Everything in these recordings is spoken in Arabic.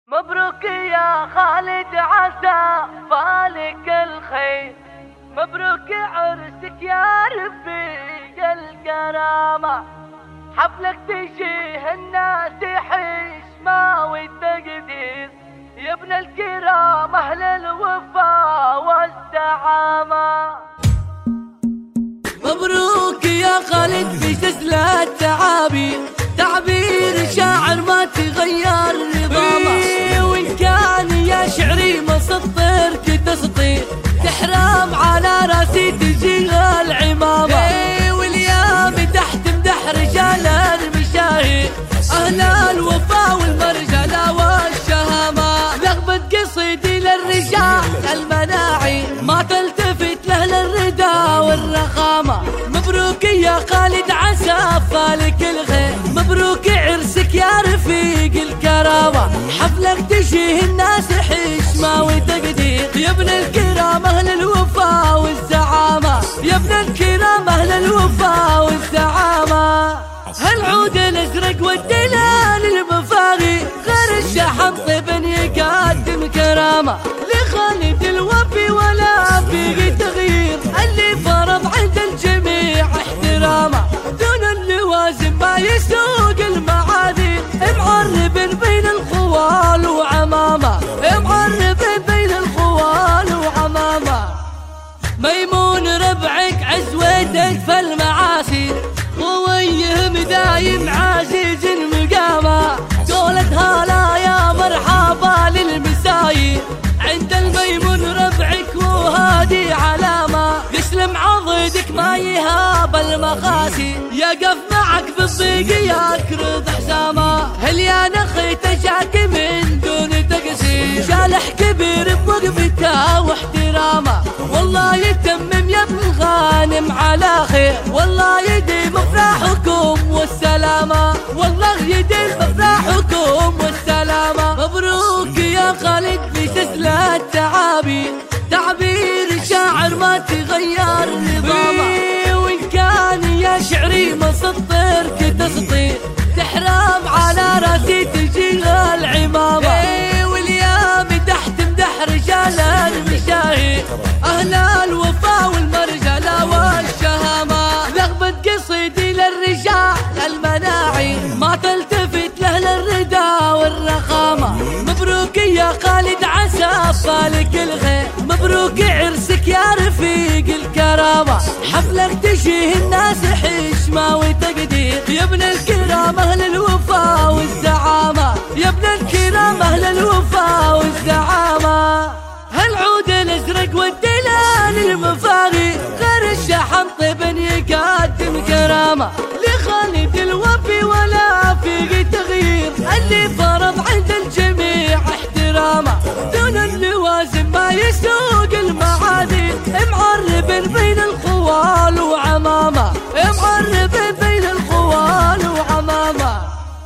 مبروك يا خالد عسى فالك الخير، مبروك عرسك يا رفيق الكرامة، حفلك تشيه الناس حشمة والتقدير، يا ابن الكرام أهل الوفا والزعامة. مبروك يا خالد في سجل التعابير، تعبير شاعر ما تغير نظامه، وإن كان يا شعري مسطر كتسطير، تحرام على راسي تجي العمامة، واليوم تحت مدح رجال المشاهير، أهل الوفا والمرجلة والشهامة، لغبة قصيدي للرجال المناعي، ما تلتفت لأهل الردى والرخامة. مبروك يا خالد عسى فالك الخير، مبروك عرسك يا رفيق الكرامة، حفلك تشيه الناس حشمة وتقدير، يا ابن الكرام أهل الوفا والزعامة، يا ابن الكرام أهل الوفا والزعامة. هالعود الازرق والدلال المفاغي، غير الشحم طيب يقدم كرامة، لخالد الوفي ولا في تغيير، اللي فرض عند الجميع احترامه، دون اللوازم ما يسوق المعاذير، معرب بين الخوال وعمامه، معرب بين الخوال وعمامه. ميمون ربعك عزوتك في المعاصي، قويهم دايم عزيز مقامه، قولتها لا يا مرحبا للمساير، عند الميمون ربعك وهادي علامة، يسلم عضدك ما يهاب المخاسي، يقف معك بالضيق يكرض حسامه، هل يا نخي تشاك من دون تقسيم، شالح كبير بوقفته واحترامه، والله يتمم يا ابن الغانم على خير، والله يديم افراحكم والسلامة، والله يديم افراحكم والسلامة. مبروك يا خالد في سجل التعابير، تعبير شاعر ما تغير نظامه، وإن كان يا شعري مسطر كتسطير، تحرام على راسي تجي العمامة، واليوم تحت مدح رجال المشاهير، أهل الوفا والمرجلة والشهامة، لغبة قصيدي للرجال المناعي، ما تلتفت لأهل الردى والرخامة. مبروك يا خالد عسى فالك الخير، مبروك عرسك يا رفيق الكرامة، حفلك تشيه الناس حشمة وتقدير، يا ابن الكرام أهل الوفا والزعامة، يا ابن الكرام أهل الوفا والزعامة. هالعود الازرق والدلال المفاغي، غير الشحم طيب يقدم كرامة، لخالد الوفي ولا في تغيير، اللي فرض عند الجميع احترامه، دون اللوازم ما يسوق المعاذير، معرب بين الخوال وعمامه، معرب بين الخوال وعمامه.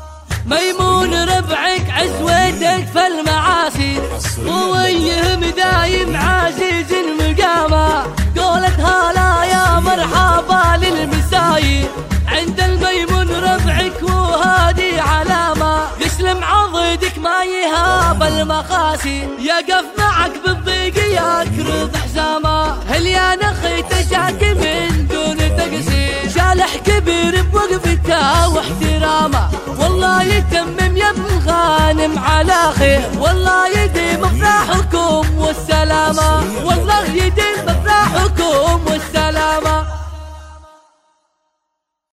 ميمون ربعك عزوتك في المعاصي، قويهم دايم عزيز مقامه، قولتها لا يا مرحبا للمساير، عند الميمون ربعك وهادي علامة، يسلم عضدك ما يهاب المخاسي، يقف معك بالضيق يكرض حسامه، هل يا نخي تشاك من دون تقسيم، شالح كبير بوقفته واحترامه، والله يتمم يا ابن الغانم على خير، والله يديم افراحكم والسلامة، والله يديم